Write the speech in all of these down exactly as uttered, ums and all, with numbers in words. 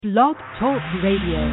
Blog Talk Radio.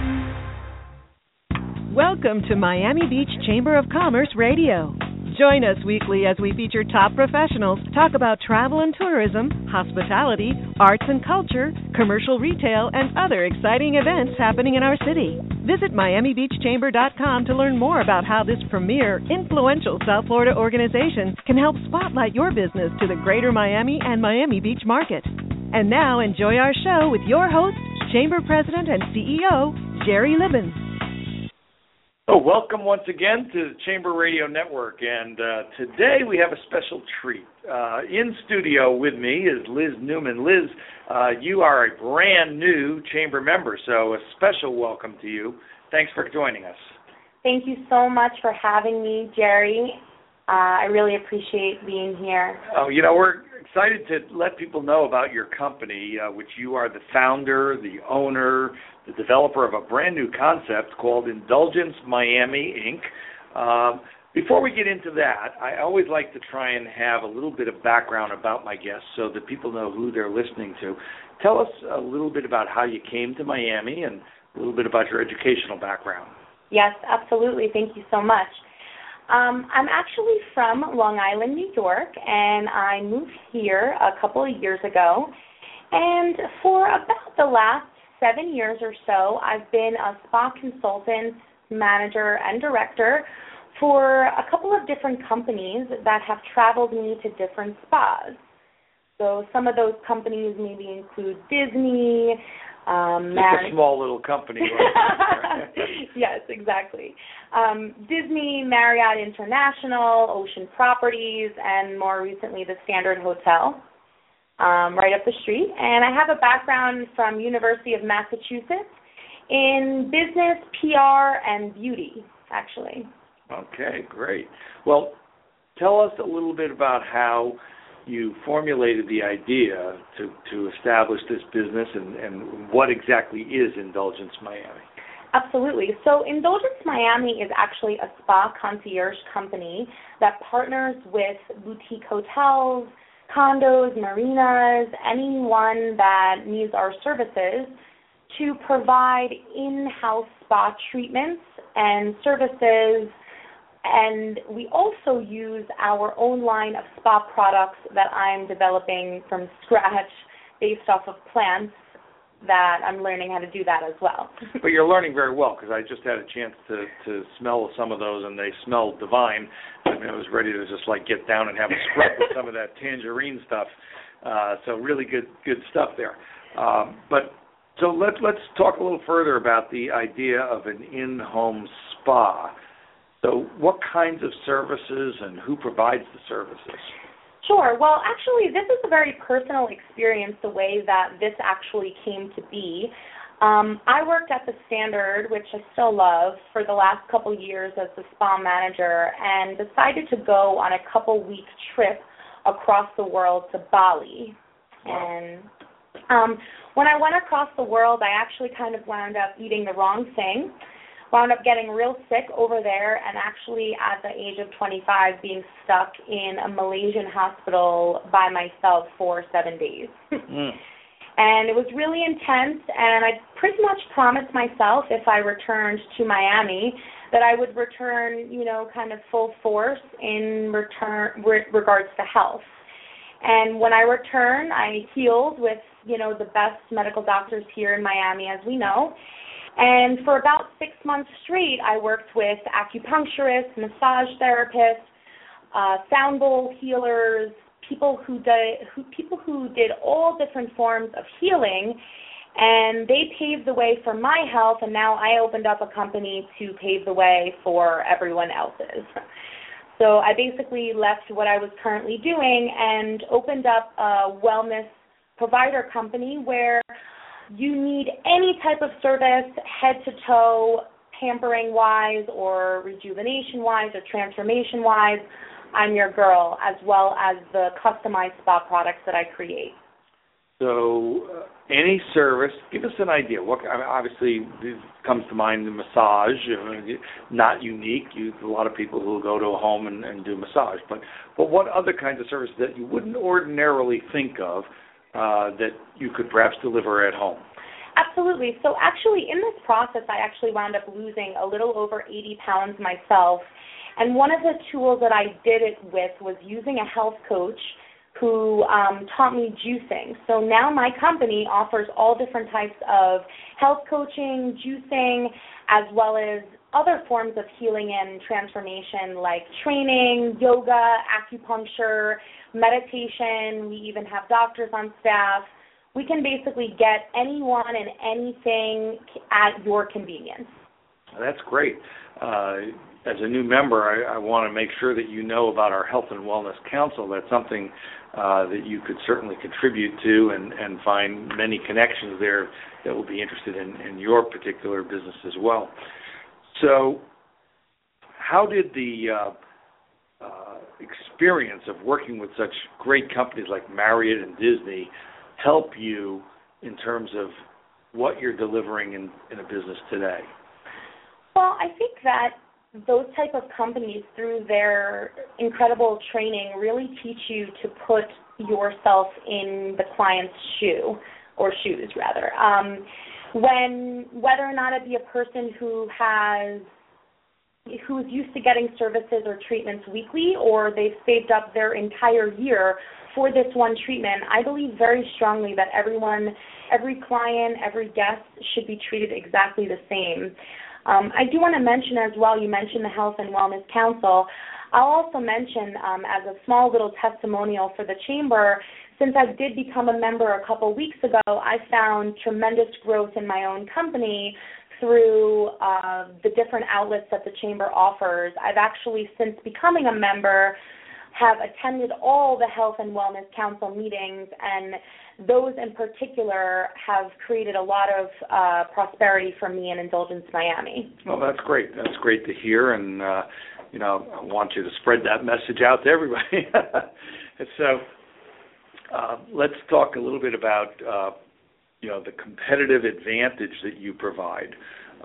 Welcome to Miami Beach Chamber of Commerce Radio. Join us weekly as we feature top professionals, talk about travel and tourism, hospitality, arts and culture, commercial retail, and other exciting events happening in our city. Visit Miami Beach Chamber dot com to learn more about how this premier, influential South Florida organization can help spotlight your business to the greater Miami and Miami Beach market. And now, enjoy our show with your host, Chamber President and C E O, Jerry Libbins. Oh, welcome once again to the Chamber Radio Network, and uh, today we have a special treat. Uh, in studio with me is Liz Newman. Liz, uh, you are a brand new Chamber member, so a special welcome to you. Thanks for joining us. Thank you so much for having me, Jerry. Uh, I really appreciate being here. Oh, you know, we're excited to let people know about your company, uh, which you are the founder, the owner, the developer of a brand new concept called Indulgence Miami, Incorporated. Um, before we get into that, I always like to try and have a little bit of background about my guests so that people know who they're listening to. Tell us a little bit about how you came to Miami and a little bit about your educational background. Yes, absolutely. Thank you so much. Um, I'm actually from Long Island, New York, and I moved here a couple of years ago. And for about the last seven years or so, I've been a spa consultant, manager, and director for a couple of different companies that have traveled me to different spas. So some of those companies maybe include Disney, Um, Just a small little company. Right? Yes, exactly. Um, Disney, Marriott International, Ocean Properties, and more recently the Standard Hotel um, right up the street. And I have a background from University of Massachusetts in business, P R, and beauty, actually. Okay, great. Well, tell us a little bit about how you formulated the idea to, to establish this business and, and what exactly is Indulgence Miami? Absolutely. So Indulgence Miami is actually a spa concierge company that partners with boutique hotels, condos, marinas, anyone that needs our services to provide in-house spa treatments and services. And we also use our own line of spa products that I'm developing from scratch based off of plants that I'm learning how to do that as well. But you're learning very well, because I just had a chance to, to smell some of those, and they smelled divine. I mean, I was ready to just, like, get down and have a scrub with some of that tangerine stuff. Uh, so really good good stuff there. Um, but so let, let's talk a little further about the idea of an in-home spa. So what kinds of services and who provides the services? Sure. Well, actually, this is a very personal experience, the way that this actually came to be. Um, I worked at the Standard, which I still love, for the last couple years as the spa manager, and decided to go on a couple-week trip across the world to Bali. Wow. And um, when I went across the world, I actually kind of wound up eating the wrong thing. Wound up getting real sick over there, and actually at the age of twenty-five being stuck in a Malaysian hospital by myself for seven days. mm. And it was really intense, and I pretty much promised myself if I returned to Miami that I would return, you know, kind of full force in return re- regards to health. And when I returned, I healed with, you know, the best medical doctors here in Miami, as we know. And for about six months straight, I worked with acupuncturists, massage therapists, uh, sound bowl healers, people who did who, people who did all different forms of healing, and they paved the way for my health. And now I opened up a company to pave the way for everyone else's. So I basically left what I was currently doing and opened up a wellness provider company where you need any type of service, head to toe, pampering-wise or rejuvenation-wise or transformation-wise, I'm your girl, as well as the customized spa products that I create. So uh, any service, give us an idea. What I mean, obviously, this comes to mind the massage, uh, not unique. You, a lot of people who will go to a home and, and do massage. But, but what other kinds of services that you wouldn't ordinarily think of Uh, that you could perhaps deliver at home? Absolutely. So actually in this process, I actually wound up losing a little over eighty pounds myself. And one of the tools that I did it with was using a health coach who um, taught me juicing. So now my company offers all different types of health coaching, juicing, as well as other forms of healing and transformation like training, yoga, acupuncture, meditation. We even have doctors on staff. We can basically get anyone and anything at your convenience. That's great. Uh, as a new member, I, I want to make sure that you know about our Health and Wellness Council. That's something uh, that you could certainly contribute to and, and find many connections there that will be interested in, in your particular business as well. So how did the uh, uh, experience of working with such great companies like Marriott and Disney help you in terms of what you're delivering in, in a business today? Well, I think that those type of companies, through their incredible training, really teach you to put yourself in the client's shoe, or shoes rather. Um, when whether or not it be a person who has who's used to getting services or treatments weekly, or they've saved up their entire year for this one treatment, I believe very strongly that everyone, every client, every guest should be treated exactly the same. Um, I do want to mention as well, you mentioned the Health and Wellness Council. I'll also mention um, as a small little testimonial for the Chamber, since I did become a member a couple weeks ago, I found tremendous growth in my own company through uh, the different outlets that the Chamber offers. I've actually, since becoming a member, have attended all the Health and Wellness Council meetings, and those in particular have created a lot of uh, prosperity for me in Indulgence Miami. Well, that's great. That's great to hear, and uh, you know, I want you to spread that message out to everybody. So uh, let's talk a little bit about uh, you know, the competitive advantage that you provide.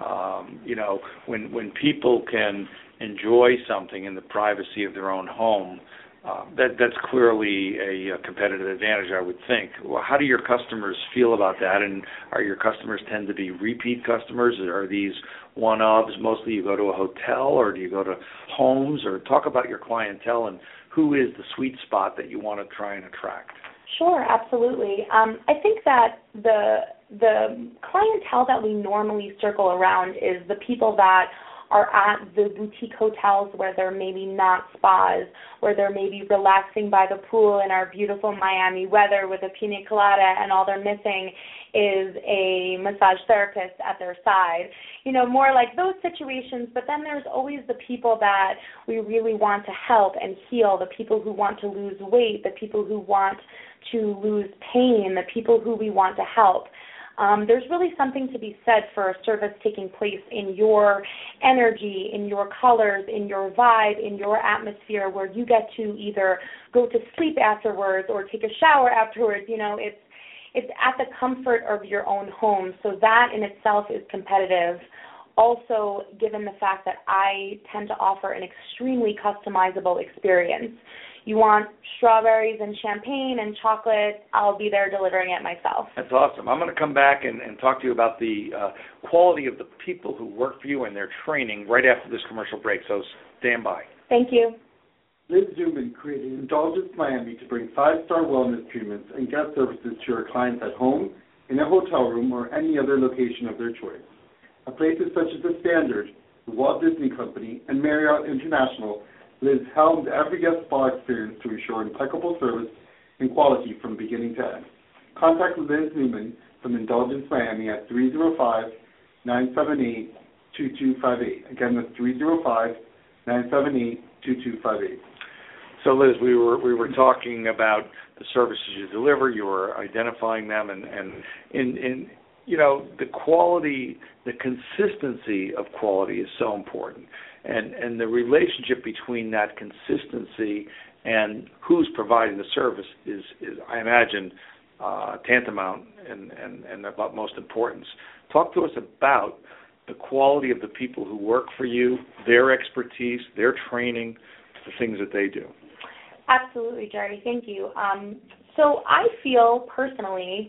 Um, you know, when when people can enjoy something in the privacy of their own home, uh, that that's clearly a, a competitive advantage, I would think. Well, how do your customers feel about that? And are your customers tend to be repeat customers? Or are these one-offs? Mostly you go to a hotel, or do you go to homes? Or talk about your clientele and who is the sweet spot that you want to try and attract. Sure, absolutely. Um, I think that the the clientele that we normally circle around is the people that are at the boutique hotels where they're maybe not spas, where they're maybe relaxing by the pool in our beautiful Miami weather with a pina colada, and all they're missing is a massage therapist at their side. You know, more like those situations, but then there's always the people that we really want to help and heal, the people who want to lose weight, the people who want to lose pain, the people who we want to help. Um, there's really something to be said for a service taking place in your energy, in your colors, in your vibe, in your atmosphere, where you get to either go to sleep afterwards or take a shower afterwards. You know, it's it's at the comfort of your own home. So that in itself is competitive. Also, given the fact that I tend to offer an extremely customizable experience. You want strawberries and champagne and chocolate, I'll be there delivering it myself. That's awesome. I'm going to come back and, and talk to you about the uh, quality of the people who work for you and their training right after this commercial break, so stand by. Thank you. Liz Newman created Indulgence Miami to bring five-star wellness treatments and guest services to her clients at home, in a hotel room, or any other location of their choice. At places such as The Standard, the Walt Disney Company, and Marriott International, Liz helmed every guest spa experience to ensure impeccable service and quality from beginning to end. Contact Liz Newman from Indulgence Miami at three oh five, nine seven eight, two two five eight. Again, that's three oh five, nine seven eight, two two five eight. So, Liz, we were we were talking about the services you deliver. You were identifying them, and and in in you know the quality, the consistency of quality is so important. And and the relationship between that consistency and who's providing the service is, is I imagine, uh, tantamount and, and, and of utmost importance. Talk to us about the quality of the people who work for you, their expertise, their training, the things that they do. Absolutely, Jerry. Thank you. Um, so I feel personally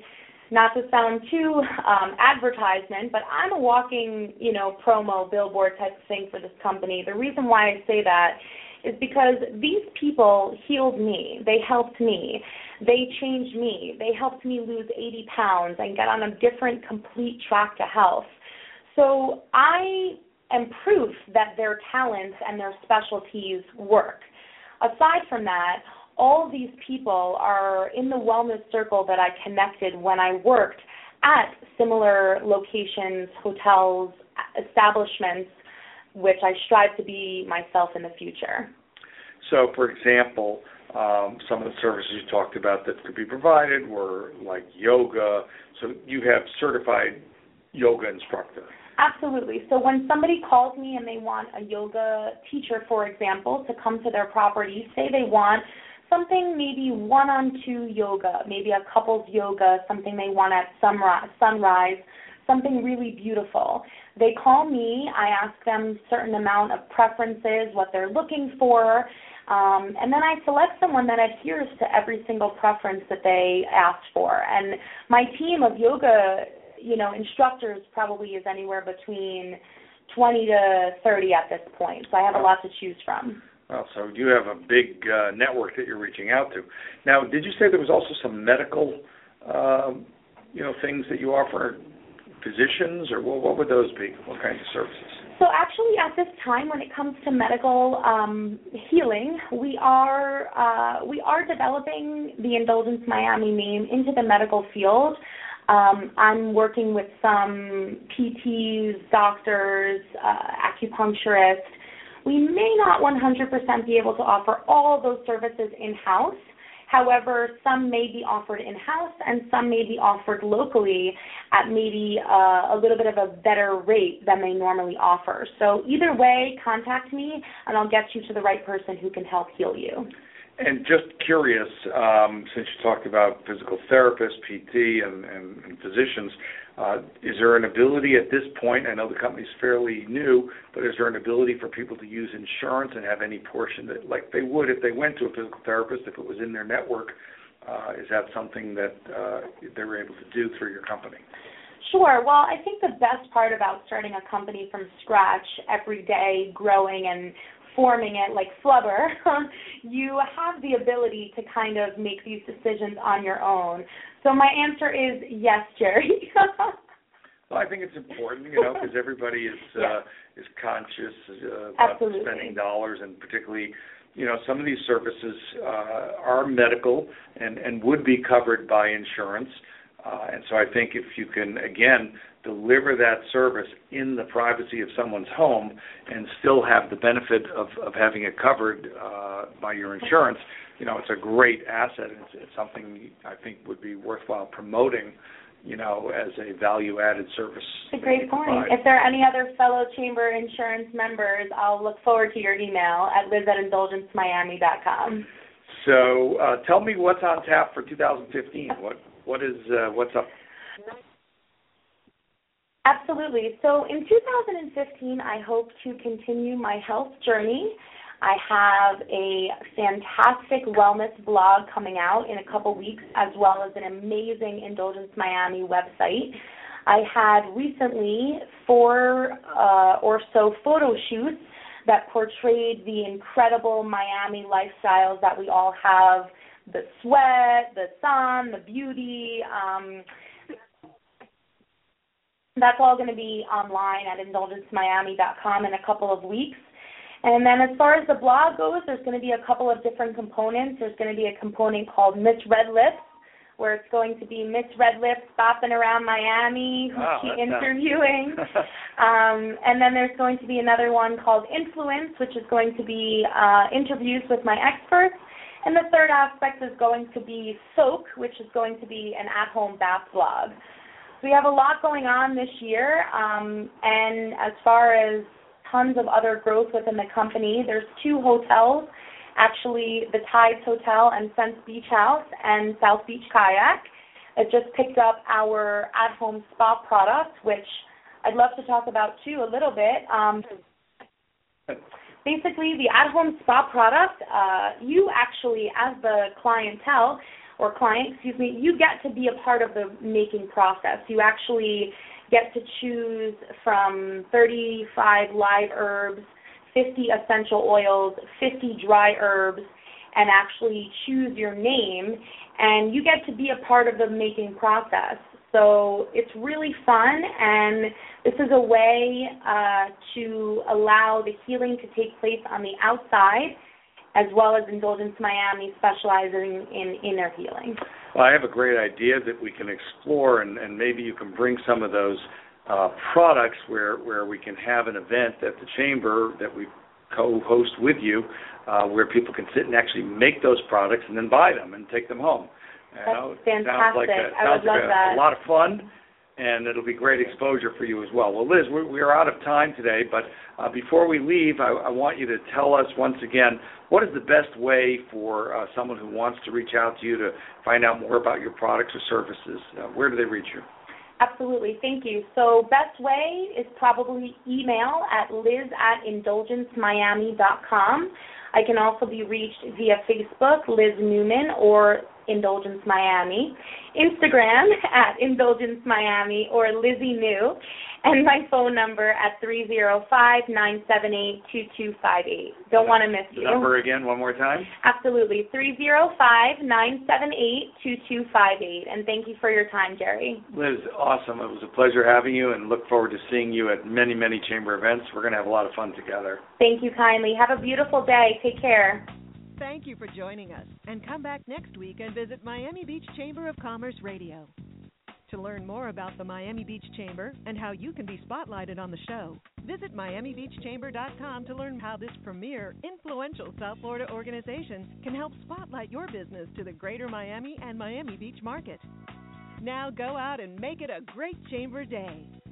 not to sound too um, advertisement, but I'm a walking, you know, promo, billboard type of thing for this company. The reason why I say that is because these people healed me. They helped me. They changed me. They helped me lose eighty pounds and get on a different, complete track to health. So I am proof that their talents and their specialties work. Aside from that, all of these people are in the wellness circle that I connected when I worked at similar locations, hotels, establishments, which I strive to be myself in the future. So, for example, um, some of the services you talked about that could be provided were like yoga. So you have certified yoga instructor. Absolutely. So when somebody calls me and they want a yoga teacher, for example, to come to their property, say they want something maybe one-on-two yoga, maybe a couple's yoga, something they want at sunrise, sunrise, something really beautiful. They call me, I ask them a certain amount of preferences, what they're looking for, um, and then I select someone that adheres to every single preference that they asked for. And my team of yoga, you know, instructors probably is anywhere between twenty to thirty at this point, so I have a lot to choose from. Well, so you have a big uh, network that you're reaching out to. Now, did you say there was also some medical, uh, you know, things that you offer? Physicians, or what, what would those be? What kinds of services? So actually, at this time, when it comes to medical um, healing, we are uh, we are developing the Indulgence Miami name into the medical field. Um, I'm working with some P Ts, doctors, uh, acupuncturists. We may not one hundred percent be able to offer all of those services in-house. However, some may be offered in-house and some may be offered locally at maybe uh, a little bit of a better rate than they normally offer. So either way, contact me and I'll get you to the right person who can help heal you. And just curious, um, since you talked about physical therapists, P T, and, and, and physicians, uh, is there an ability at this point, I know the company's fairly new, but is there an ability for people to use insurance and have any portion that, like they would if they went to a physical therapist, if it was in their network, uh, is that something that uh, they were able to do through your company? Sure. Well, I think the best part about starting a company from scratch every day, growing and forming it like flubber, you have the ability to kind of make these decisions on your own. So my answer is yes, Jerry. Well, I think it's important, you know, because everybody is yes. uh, is conscious uh, about Absolutely. spending dollars, and particularly, you know, some of these services uh, are medical and, and would be covered by insurance. Uh, and so I think if you can, again, deliver that service in the privacy of someone's home and still have the benefit of, of having it covered uh, by your insurance, you know, it's a great asset. It's, it's something I think would be worthwhile promoting, you know, as a value-added service. It's a great point. If there are any other fellow Chamber Insurance members, I'll look forward to your email at liz at indulgence miami dot com. So uh, tell me what's on tap for two thousand fifteen. What What is, uh, what's up? Absolutely. So in two thousand fifteen, I hope to continue my health journey. I have a fantastic wellness blog coming out in a couple weeks, as well as an amazing Indulgence Miami website. I had recently four uh, or so photo shoots that portrayed the incredible Miami lifestyles that we all have, the sweat, the sun, the beauty. Um, that's all going to be online at indulgence miami dot com in a couple of weeks. And then as far as the blog goes, there's going to be a couple of different components. There's going to be a component called Miss Red Lips, where it's going to be Miss Red Lips bopping around Miami, who's wow, she interviewing. um, and then there's going to be another one called Influence, which is going to be uh, interviews with my experts. And the third aspect is going to be Soak, which is going to be an at-home bath blog. So we have a lot going on this year, um, and as far as tons of other growth within the company, there's two hotels, actually the Tides Hotel and Sense Beach House and South Beach Kayak. It just picked up our at-home spa product, which I'd love to talk about too a little bit. Um, basically, the at-home spa product, uh, you actually, as the clientele, or client, excuse me, you get to be a part of the making process. You actually get to choose from thirty-five live herbs, fifty essential oils, fifty dry herbs, and actually choose your name, and you get to be a part of the making process. So it's really fun, and this is a way uh, to allow the healing to take place on the outside, as well as Indulgence Miami specializing in inner healing. Well, I have a great idea that we can explore, and, and maybe you can bring some of those uh, products where, where we can have an event at the Chamber that we co-host with you, uh, where people can sit and actually make those products and then buy them and take them home. You That's know, fantastic. Sounds like a, I would sounds like love a, that. a lot of fun, and it'll be great exposure for you as well. Well, Liz, we're, we're out of time today, but uh, before we leave, I, I want you to tell us once again, what is the best way for uh, someone who wants to reach out to you to find out more about your products or services? Uh, where do they reach you? Absolutely. Thank you. So best way is probably email at liz at indulgence miami dot com. I can also be reached via Facebook, Liz Newman, or Indulgence Miami, Instagram at Indulgence Miami or Lizzie New, and my phone number at three zero five, nine seven eight, two two five eight. Don't want to miss the you. Number again, one more time? Absolutely, three zero five, nine seven eight, two two five eight. And thank you for your time, Jerry. Liz, awesome. It was a pleasure having you, and look forward to seeing you at many, many Chamber events. We're going to have a lot of fun together. Thank you kindly. Have a beautiful day. Take care. Thank you for joining us, and come back next week and visit Miami Beach Chamber of Commerce Radio. To learn more about the Miami Beach Chamber and how you can be spotlighted on the show, visit miami beach chamber dot com to learn how this premier, influential South Florida organization can help spotlight your business to the greater Miami and Miami Beach market. Now go out and make it a great Chamber day.